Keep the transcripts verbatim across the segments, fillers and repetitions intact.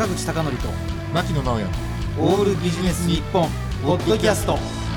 口貴教と牧野直哉オールビジネス日本ポッドキャスト。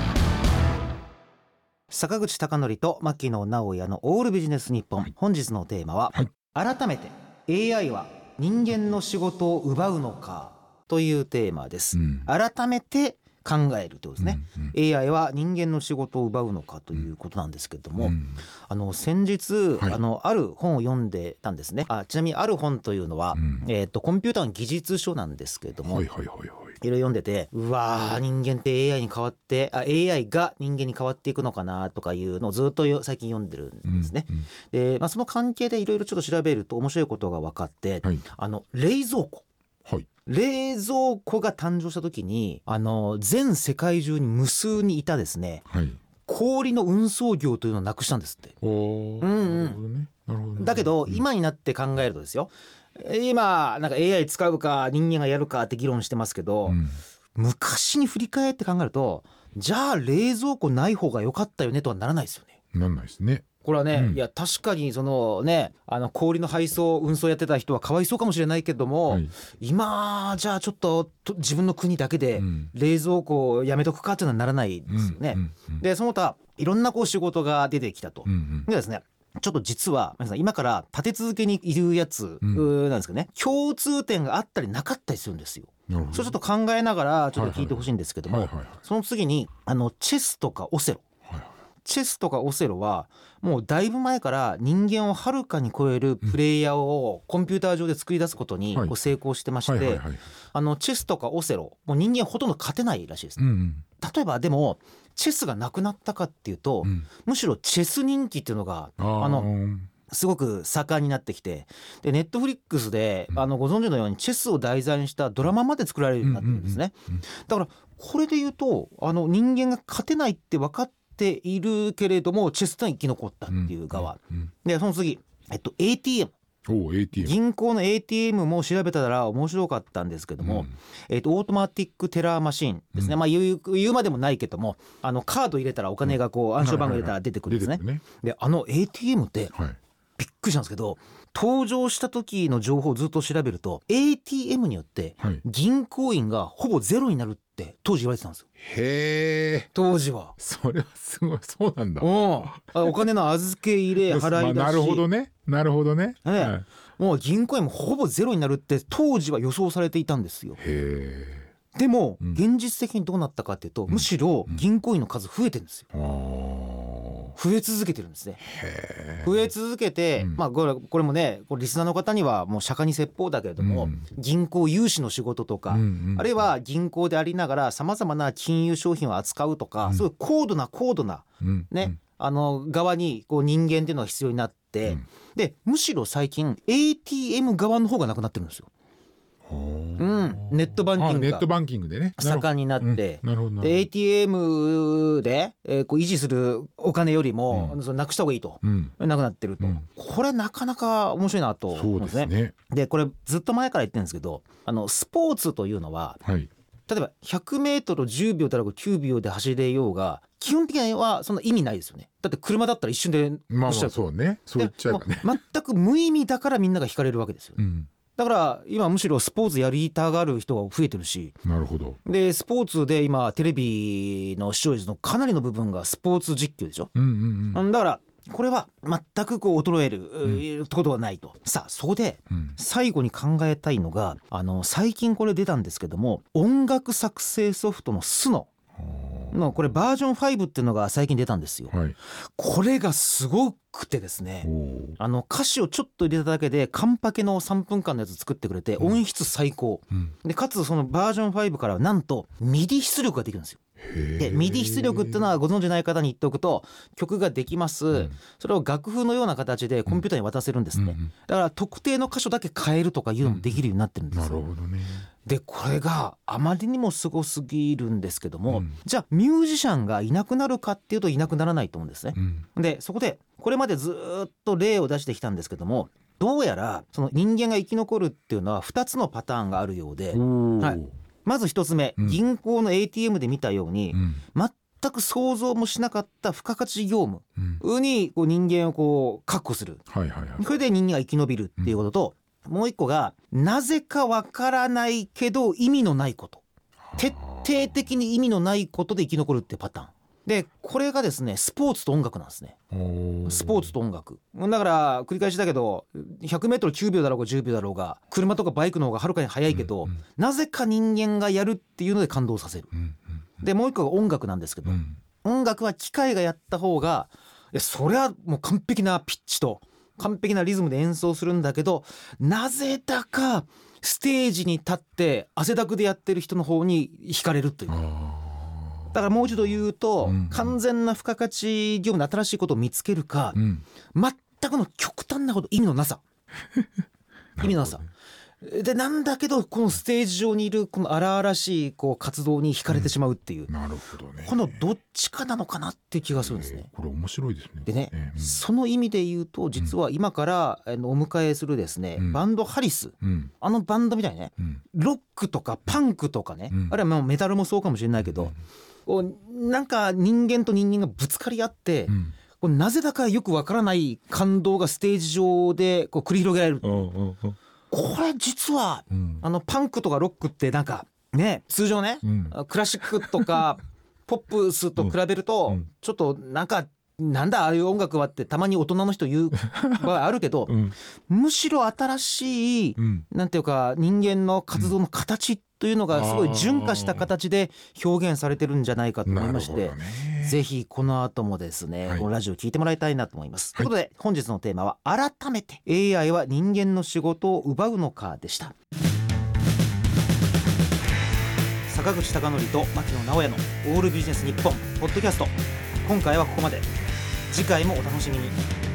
坂口貴教と牧野直哉のオールビジネス日本、本日のテーマは、はい、改めて エーアイ は人間の仕事を奪うのかというテーマです、うん、改めて考えるということですね、うんうん、エーアイ は人間の仕事を奪うのかということなんですけれども、うん、あの先日、はい、あのある本を読んでたんですね。あちなみにある本というのは、うんえー、とコンピューターの技術書なんですけれども、はいはいはいはい、いろいろ読んでて、うわー人間って エーアイ に変わってあ エーアイ が人間に変わっていくのかなとかいうのをずっと最近読んでるんですね、うんうんでまあ、その関係でいろいろちょっと調べると面白いことが分かって、はい、あの冷蔵庫、はい、冷蔵庫が誕生した時にあの全世界中に無数にいたですね、はい、氷の運送業というのをなくしたんですって。お、うんうん、なるほどね、なるほどね。だけど、うん、今になって考えるとですよ、今なんか エーアイ 使うか人間がやるかって議論してますけど、うん、昔に振り返って考えると、じゃあ冷蔵庫ない方が良かったよねとはならないですよね。 ならないですね。これはね、うん、いや確かにそのね、あの氷の配送運送やってた人はかわいそうかもしれないけども、はい、今じゃあちょっと自分の国だけで冷蔵庫をやめとくかっていうのはならないですよね、うんうんうん、でその他いろんなこう仕事が出てきたと、うんうん、でですね、ちょっと実は皆さん今から立て続けにいるやつなんですけどね、うん、共通点があったりなかったりするんですよ。それちょっと考えながらちょっと聞いてほしいんですけども、その次にあのチェスとかオセロ、チェスとかオセロはもうだいぶ前から人間をはるかに超えるプレイヤーをコンピューター上で作り出すことにこう成功してまして、あのチェスとかオセロもう人間ほとんど勝てないらしいです、ね、うんうん、例えばでもチェスがなくなったかっていうと、うん、むしろチェス人気っていうのがあのすごく盛んになってきて、でネットフリックスで、うん、あのご存知のようにチェスを題材にしたドラマまで作られるようになってるんですね、うんうんうんうん、だからこれで言うとあの人間が勝てないって分かっているけれどもチェスとは生き残ったっていう側、うんうんうん、でその次、えっと、エーティーエム、お エーティーエム、 銀行の エーティーエム も調べたら面白かったんですけども、うんえー、とオートマティックテラーマシンですね、うんまあ、言う、言うまでもないけども、あのカード入れたらお金がこう暗証番号入れたら出てくるんですね、はいはいはい、であの エーティーエム って、はい、びっくりしたんですけど、登場した時の情報をずっと調べると エーティーエム によって銀行員がほぼゼロになるって当時言われてたんですよ。 へー、当時はそれはすごい、そうなんだ。 お, お金の預け入れ払い出し、 まあ、なるほどねなるほど ね, ね、 はい、もう銀行員もほぼゼロになるって当時は予想されていたんですよ。 へー。 でも、うん、現実的にどうなったかっていうと、うん、むしろ銀行員の数増えてるんですよ、うん、増え続けてるんですね。へー。増え続けて、うんまあ、これ、これもねこれリスナーの方にはもう釈迦に説法だけれども、うん、銀行融資の仕事とか、うんうん、あるいは銀行でありながらさまざまな金融商品を扱うとか、うん、そういう高度な高度な、うんねうん、あの側にこう人間っていうのが必要になって、うん、でむしろ最近 エーティーエム 側の方がなくなってるんですよ。うん、ネットバンキングがネットバンキングでね盛んになって、うん、なるほどなるほど。で エーティーエム で、えー、こう維持するお金よりも、うん、そのなくした方がいいと、うん、なくなってると、うん、これなかなか面白いなと思うんですね。そうですね。でこれずっと前から言ってるんですけど、あのスポーツというのは、はい、例えばひゃくメートルじゅうびょうだろうがきゅうびょうで走れようが基本的にはそんな意味ないですよね。だって車だったら一瞬でまあまあそうね、そう言っちゃえばね全く無意味だからみんなが惹かれるわけですよ、うん、だから今むしろスポーツやりたがる人が増えてるし。 なるほど。 でスポーツで今テレビの視聴率のかなりの部分がスポーツ実況でしょ、うんうんうん、だからこれは全くこう衰える、うん、ことはないと。さあそこで最後に考えたいのが、あの最近これ出たんですけども、音楽作成ソフトのスノのこれバージョンファイブっていうのが最近出たんですよ、はい、これがすごくてですね、あの歌詞をちょっと入れただけでカンパケのさんぷんかんのやつ作ってくれて、音質最高、うん、でかつそのバージョンファイブからはなんとミディ出力ができるんですよ。でミディ出力っていうのはご存じない方に言っておくと、曲ができます、うん、それを楽譜のような形でコンピューターに渡せるんですね、うんうん、だから特定の箇所だけ変えるとかいうのもできるようになってるんですよ、 うん、なるほどね。 でこれがあまりにもすごすぎるんですけども、うん、じゃあミュージシャンがいなくなるかっていうといなくならないと思うんですね、うん、でそこでこれまでずっと例を出してきたんですけども、どうやらその人間が生き残るっていうのはふたつのパターンがあるようで、はい、まずひとつめ、うん、銀行の エーティーエム で見たように、うん、全く想像もしなかった付加価値業務にこう人間をこう確保する、はいはいはい、それで人間が生き延びるっていうことと、 もう一個がなぜかわからないけど意味のないこと、徹底的に意味のないことで生き残るっていうパターンで、これがですねスポーツと音楽なんですね。スポーツと音楽だから繰り返しだけど ひゃくメートルきゅうびょうだろうがじゅうびょうだろうが車とかバイクの方がはるかに速いけど、うんうん、なぜか人間がやるっていうので感動させる、うんうんうん、でもう一個が音楽なんですけど、うん、音楽は機械がやった方がいやそれはもう完璧なピッチと完璧なリズムで演奏するんだけど、なぜだかステージに立って汗だくでやってる人の方に惹かれるという。だからもう一度言うと、うん、完全な付加価値業務で新しいことを見つけるか、うん、全くの極端なこと意味のなさ意味のなさで、なんだけどこのステージ上にいるこの荒々しいこう活動に惹かれてしまうっていう、うん、 なるほどね、 このどっちかなのかなっていう気がするんですね、 えー、これ面白いですね。 でね、 えーうん、 その意味で言うと実は今からお迎えするですね、うん、バンドハリス、うん、あのバンドみたいにね、うん、ロックとかパンクとかね、うん、あるいはもうメタルもそうかもしれないけど、うん、なんか人間と人間がぶつかり合って、うん、これなぜだかよくわからない感動がステージ上でこう繰り広げられる、うんうんうん、これ実は、うん、あのパンクとかロックってなんかね通常ね、うん、クラシックとかポップスと比べると、うん、ちょっとなんかなんだああいう音楽はってたまに大人の人言う場合あるけど、うん、むしろ新しい、うん、なんていうか人間の活動の形というのがすごい純化した形で表現されてるんじゃないかと思いまして、ね、ぜひこの後もですね、はい、このラジオ聞いてもらいたいなと思います、はい、ということで本日のテーマは改めて エーアイ は人間の仕事を奪うのかでした。坂口孝則と牧野直哉のオールビジネス日本ポッドキャスト、今回はここまで。次回もお楽しみに。